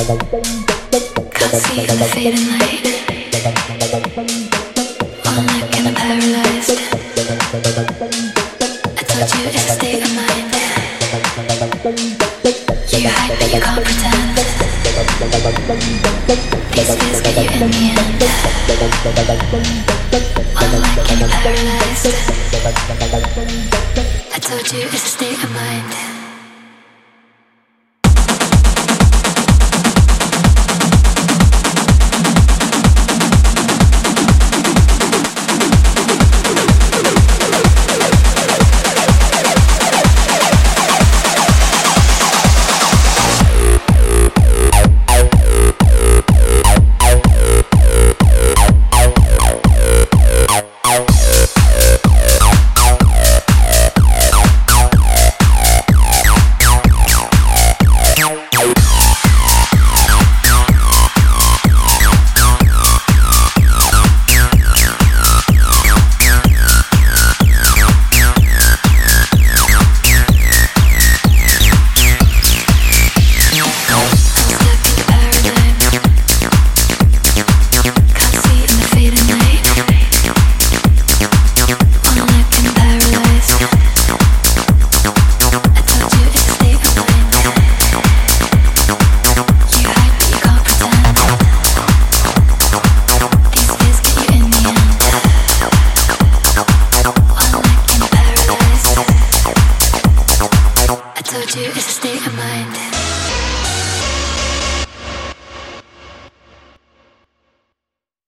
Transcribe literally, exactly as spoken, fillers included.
Can't see in the fading light. One look and I'm paralyzed. I told you it's a state of mind. You hide but you can't pretend. These fears get you in the end. One look and I'm paralyzed. I told you it's a state of mind.